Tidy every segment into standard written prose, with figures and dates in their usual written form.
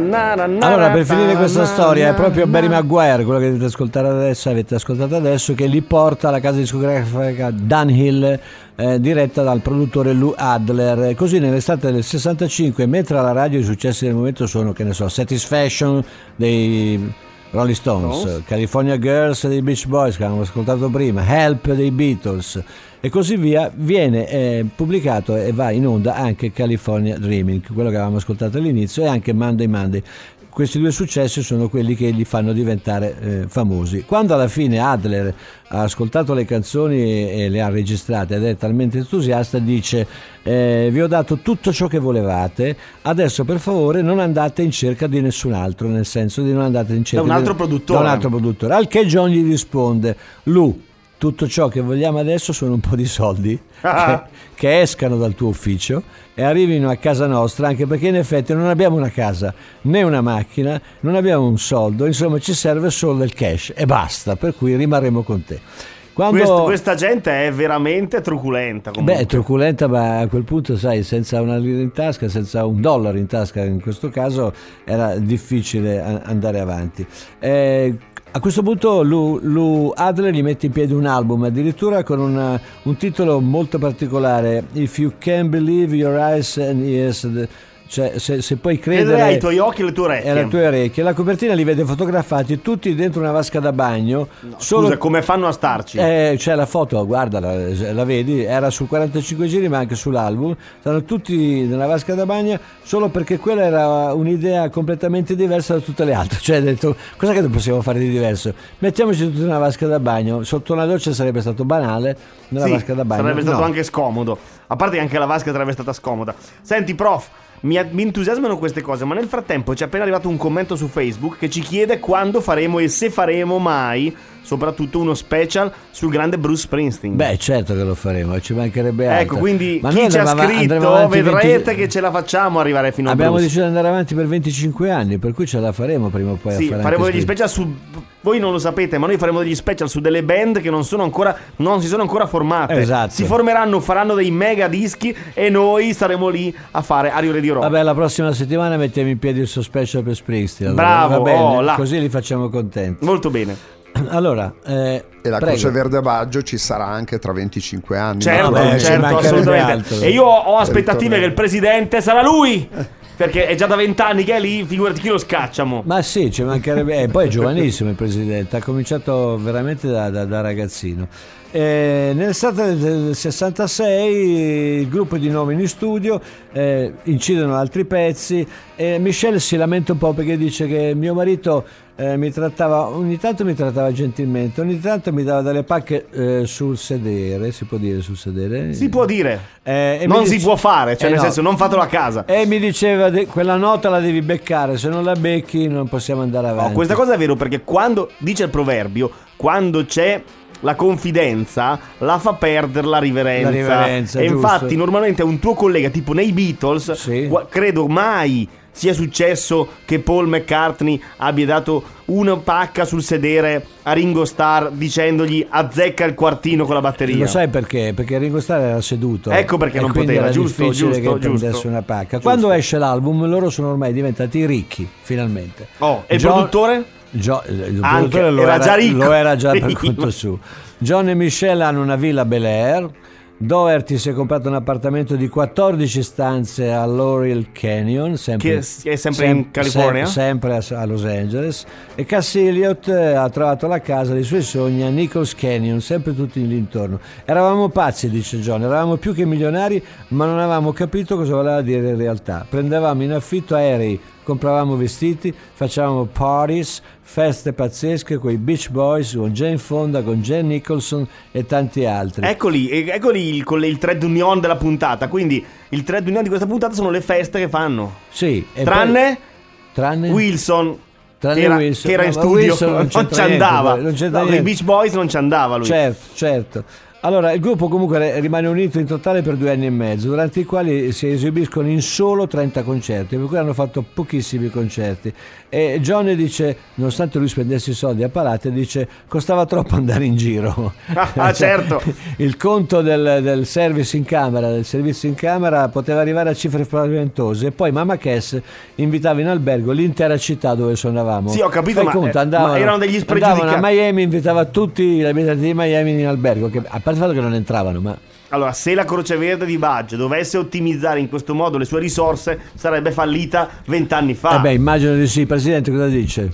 Allora, per finire questa storia, è proprio Barry Maguire, quello che avete ascoltato adesso, che li porta alla casa discografica Dunhill, diretta dal produttore Lou Adler. Così nell'estate del 65, mentre alla radio i successi del momento sono, che ne so, Satisfaction dei Rolling Stones, California Girls dei Beach Boys, che avevamo ascoltato prima, Help dei Beatles e così via, viene pubblicato e va in onda anche California Dreaming, quello che avevamo ascoltato all'inizio, e anche Monday Monday. Questi due successi sono quelli che li fanno diventare famosi. Quando alla fine Adler ha ascoltato le canzoni e le ha registrate ed è talmente entusiasta, dice: vi ho dato tutto ciò che volevate, adesso per favore non andate in cerca di nessun altro, nel senso di non andate in cerca da un altro produttore. Al che John gli risponde: Lou, tutto ciò che vogliamo adesso sono un po' di soldi che escano dal tuo ufficio e arrivino a casa nostra, anche perché in effetti non abbiamo una casa né una macchina, non abbiamo un soldo, insomma ci serve solo del cash e basta, per cui rimarremo con te. Questa gente è veramente truculenta comunque. Beh, truculenta, ma a quel punto, sai, senza una lira in tasca, senza un dollaro in tasca in questo caso, era difficile andare avanti. A questo punto Lou Adler gli mette in piedi un album, addirittura con un titolo molto particolare: If You Can Believe Your Eyes and Ears, cioè se puoi credere ai tuoi occhi e alle tue orecchie. E alle tue orecchie. La copertina li vede fotografati tutti dentro una vasca da bagno. Scusa, come fanno a starci? C'è la foto, guarda, la vedi, era sul 45 giri ma anche sull'album. Stanno tutti nella vasca da bagno solo perché quella era un'idea completamente diversa da tutte le altre. Cioè ha detto: cosa che possiamo fare di diverso? Mettiamoci tutti nella vasca da bagno. Sotto una doccia sarebbe stato banale, nella vasca da bagno sarebbe stato anche scomodo. A parte che anche la vasca sarebbe stata scomoda. Senti, prof, mi entusiasmano queste cose, ma nel frattempo ci è appena arrivato un commento su Facebook che ci chiede quando faremo e se faremo mai soprattutto uno special sul grande Bruce Springsteen. Beh, certo che lo faremo, ci mancherebbe altro. Ecco, quindi chi ci ha scritto vedrete che ce la facciamo arrivare fino a Bruce. Abbiamo deciso di andare avanti per 25 anni, per cui ce la faremo prima o poi. Sì, faremo degli special su... Voi non lo sapete, ma noi faremo degli special su delle band che non si sono ancora formate. Esatto. Si formeranno, faranno dei mega dischi e noi staremo lì a fare Ario Radio Rock. Vabbè, la prossima settimana mettiamo in piedi il suo special per Springsteen. Bravo, va bene, così li facciamo contenti. Molto bene. Allora, e la Croce Verde a Baggio ci sarà anche tra 25 anni. Certo, assolutamente. E io ho aspettative che il presidente sarà lui. Perché è già da 20 anni che è lì, figurati chi lo scacciamo. Ma sì, ci mancherebbe. Poi è giovanissimo il presidente, ha cominciato veramente da ragazzino. Nell'estate del 66 il gruppo di nuovo in studio, incidono altri pezzi e Michelle si lamenta un po' perché dice che mio marito ogni tanto mi trattava gentilmente, ogni tanto mi dava delle pacche sul sedere. Si può dire sul sedere? Si può dire, non si può fare, cioè nel senso non fatelo a casa. E mi diceva quella nota la devi beccare, se non la becchi non possiamo andare avanti. Questa cosa è vero, perché quando dice il proverbio, quando c'è la confidenza la fa perdere la riverenza. E infatti normalmente un tuo collega, tipo nei Beatles, sì, credo mai sia successo che Paul McCartney abbia dato una pacca sul sedere a Ringo Starr dicendogli azzecca il quartino con la batteria. Lo sai perché? Perché Ringo Starr era seduto. Ecco perché non poteva, era giusto che prendesse una pacca. Quando esce l'album loro sono ormai diventati ricchi, finalmente. E il produttore? Il produttore lo era già per conto suo. John e Michelle hanno una villa a Bel Air. Doherty si è comprato un appartamento di 14 stanze a Laurel Canyon, che è sempre in California, sempre a Los Angeles, e Cass Elliot ha trovato la casa dei suoi sogni a Nichols Canyon, sempre tutti lì intorno. Eravamo pazzi, dice John, eravamo più che milionari, ma non avevamo capito cosa voleva dire in realtà. Prendevamo in affitto aerei, compravamo vestiti, facevamo parties, feste pazzesche con i Beach Boys, con Jane Fonda, con Jan Nicholson e tanti altri. Eccoli il trade union della puntata. Quindi il trade union di questa puntata sono le feste che fanno. Sì. Tranne Wilson. Che era in studio, non ci andava. I Beach Boys non ci andava lui. Certo. Allora, il gruppo comunque rimane unito in totale per 2 anni e mezzo, durante i quali si esibiscono in solo 30 concerti, per cui hanno fatto pochissimi concerti. E John dice, nonostante lui spendesse i soldi a palate, dice costava troppo andare in giro. Ah, certo. Il conto del servizio in camera poteva arrivare a cifre spaventose. E poi Mamma Cass invitava in albergo l'intera città dove suonavamo. Sì, ho capito, ma erano degli spregiudicati. A Miami, invitava tutti gli abitanti di Miami in albergo, che a parte il fatto che non entravano, ma... Allora, se la Croce Verde di Baggio dovesse ottimizzare in questo modo le sue risorse, sarebbe fallita 20 anni fa. Immagino di sì. Presidente, cosa dice?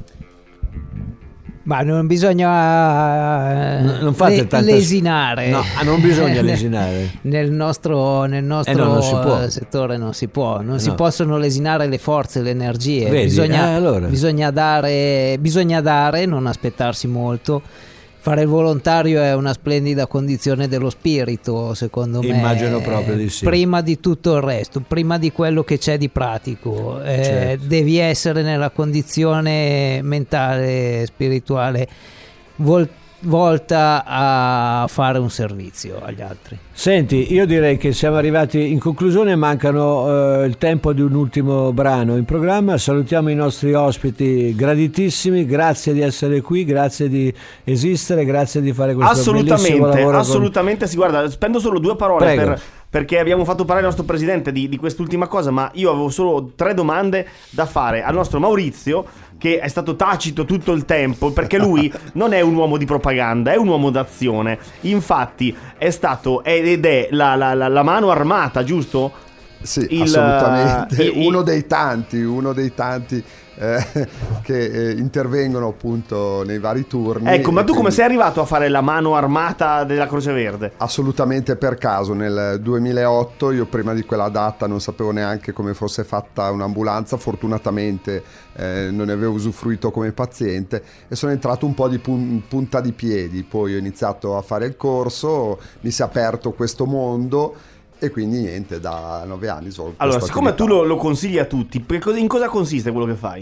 Ma non bisogna non fate lesinare. No, non bisogna lesinare. Nel nostro settore non si può. Non si possono lesinare le forze, le energie. Vedi? Bisogna dare, non aspettarsi molto. Fare il volontario è una splendida condizione dello spirito, secondo me. Immagino proprio di sì. Prima di tutto il resto, prima di quello che c'è di pratico, certo. Devi essere nella condizione mentale, spirituale, volta a fare un servizio agli altri. Senti, io direi che siamo arrivati in conclusione, mancano il tempo di un ultimo brano in programma. Salutiamo i nostri ospiti graditissimi, grazie di essere qui, grazie di esistere, grazie di fare questo bellissimo lavoro. Assolutamente, sì, guarda, spendo solo 2 parole perché abbiamo fatto parlare il nostro presidente di quest'ultima cosa, ma io avevo solo 3 domande da fare al nostro Maurizio, che è stato tacito tutto il tempo, perché lui non è un uomo di propaganda, è un uomo d'azione. Infatti è stato ed è la mano armata, giusto? Sì, assolutamente. Uno dei tanti che intervengono appunto nei vari turni. Ecco, ma tu come sei arrivato a fare la mano armata della Croce Verde? Assolutamente per caso. Nel 2008, io prima di quella data non sapevo neanche come fosse fatta un'ambulanza, fortunatamente non ne avevo usufruito come paziente e sono entrato un po' di punta di piedi. Poi ho iniziato a fare il corso, mi si è aperto questo mondo. E quindi niente, da 9 anni solo. Allora, siccome tu lo consigli a tutti, in cosa consiste quello che fai?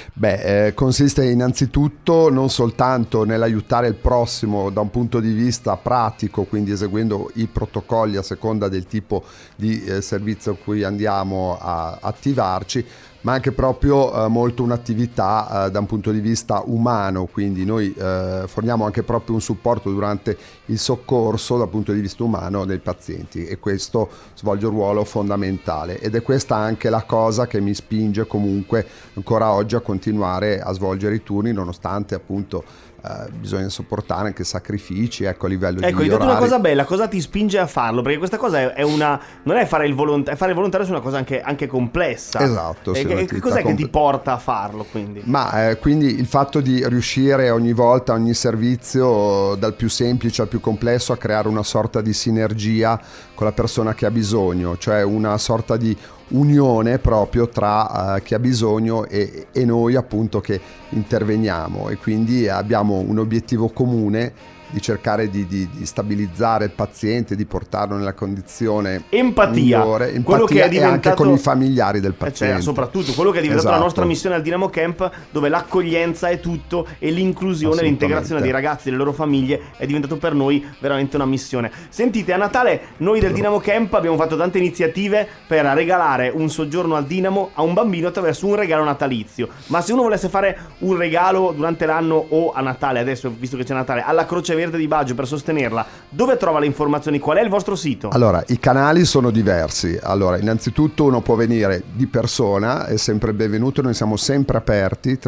Consiste innanzitutto non soltanto nell'aiutare il prossimo da un punto di vista pratico, quindi eseguendo i protocolli a seconda del tipo di servizio a cui andiamo a attivarci, ma anche proprio molto un'attività da un punto di vista umano, quindi noi forniamo anche proprio un supporto durante il soccorso dal punto di vista umano dei pazienti, e questo svolge un ruolo fondamentale, ed è questa anche la cosa che mi spinge comunque ancora oggi a continuare a svolgere i turni, nonostante appunto bisogna sopportare anche sacrifici, a livello di orari. Hai detto una cosa bella, cosa ti spinge a farlo? Perché questa cosa è una, non è fare il volontario, fare il volontario è una cosa anche complessa. Esatto. Che cos'è che ti porta a farlo, quindi? Quindi il fatto di riuscire ogni volta, ogni servizio, dal più semplice al più complesso, a creare una sorta di sinergia con la persona che ha bisogno, cioè una sorta di unione proprio tra chi ha bisogno e noi appunto che interveniamo, e quindi abbiamo un obiettivo comune di cercare di stabilizzare il paziente, di portarlo nella condizione migliore, quello che è diventato, e anche con i familiari del paziente, soprattutto quello che è diventato la nostra missione al Dynamo Camp, dove l'accoglienza è tutto e l'inclusione, l'integrazione dei ragazzi e delle loro famiglie è diventato per noi veramente una missione. Sentite, a Natale noi del Dynamo Camp abbiamo fatto tante iniziative per regalare un soggiorno al Dinamo a un bambino attraverso un regalo natalizio, ma se uno volesse fare un regalo durante l'anno o a Natale, adesso visto che c'è Natale, alla Croce Verde di Baggio per sostenerla, dove trova le informazioni? Qual è il vostro sito? Allora, i canali sono diversi. Allora, innanzitutto uno può venire di persona, è sempre benvenuto, noi siamo sempre aperti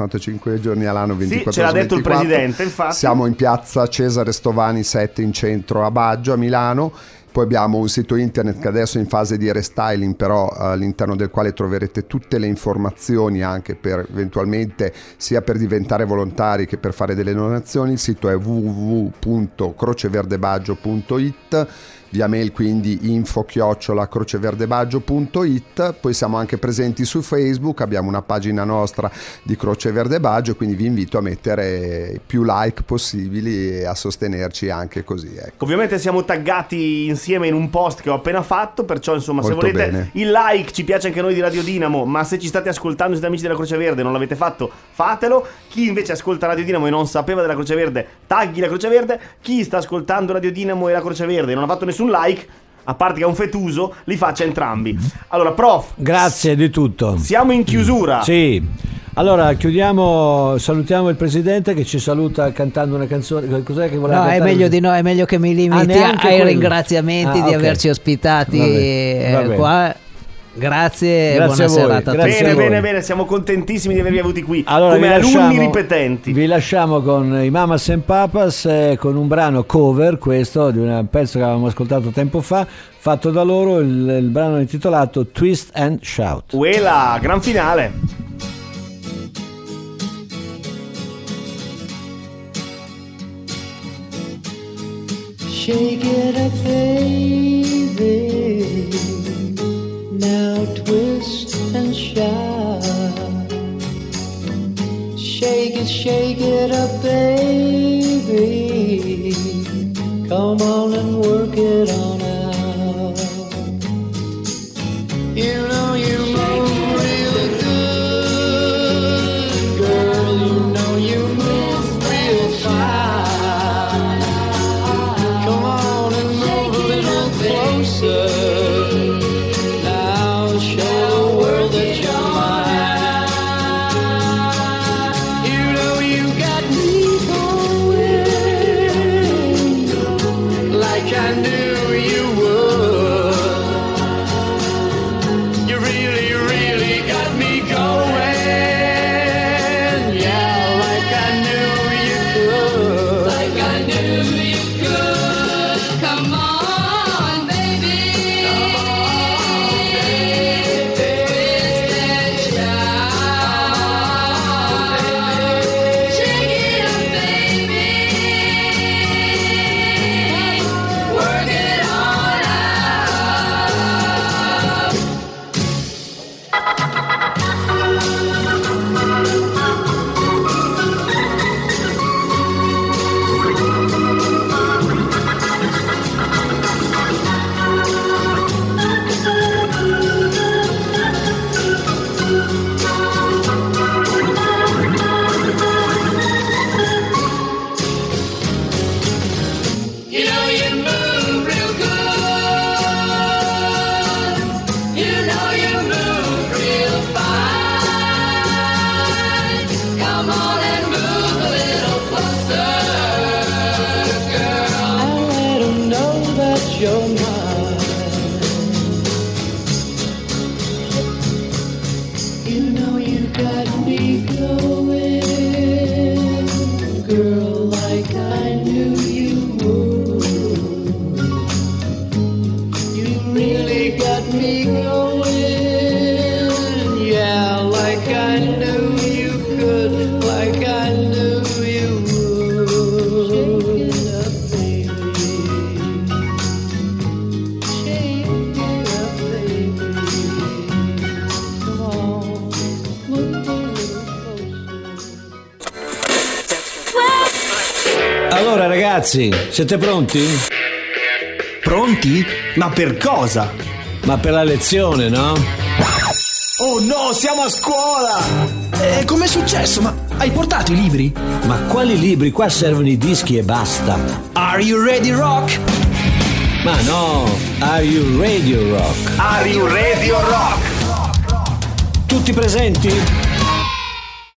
365 giorni all'anno, 24 ce l'ha detto 24. Il presidente, infatti. Siamo in piazza Cesare Stovani 7 in centro a Baggio, a Milano. Poi abbiamo un sito internet che adesso è in fase di restyling, però all'interno del quale troverete tutte le informazioni anche per eventualmente sia per diventare volontari che per fare delle donazioni. Il sito è www.croceverdebaggio.it. via mail, quindi info@croceverdebaggio.it. Poi siamo anche presenti su Facebook, abbiamo una pagina nostra di Croce Verde Baggio, quindi vi invito a mettere più like possibili e a sostenerci anche così, ecco. Ovviamente siamo taggati insieme in un post che ho appena fatto, perciò insomma molto, se volete bene. Il like, ci piace anche noi di Radio Dinamo, ma se ci state ascoltando, siete amici della Croce Verde e non l'avete fatto, fatelo. Chi invece ascolta Radio Dinamo e non sapeva della Croce Verde, tagli la Croce Verde. Chi sta ascoltando Radio Dinamo e la Croce Verde e non ha fatto nessun like, a parte che è un fetuso, li faccia entrambi. Allora, prof, grazie di tutto. Siamo in chiusura. Sì. Allora chiudiamo, salutiamo il presidente che ci saluta cantando una canzone. Cos'è che voleva cantare? È meglio di no, è meglio che mi limiti ai ringraziamenti di averci ospitati qua. Grazie buona serata a tutti. Bene, siamo contentissimi di avervi avuti qui, allora, come alunni ripetenti. Vi lasciamo con i Mamas and Papas, con un brano cover, questo di un pezzo che avevamo ascoltato tempo fa, fatto da loro, il brano intitolato Twist and Shout. Uela, gran finale. Shake it up, baby. Now twist and shout. Shake it up, baby. Come on and work it on out. You know you move real good, girl. You know you move real fine. Come on and move a little closer. Allora ragazzi, siete pronti? Pronti? Ma per cosa? Ma per la lezione, no? Oh no, siamo a scuola! Com'è successo? Ma hai portato i libri? Ma quali libri? Qua servono i dischi e basta. Are you ready, rock? Ma no, Are you radio rock? Are you radio rock? Tutti presenti?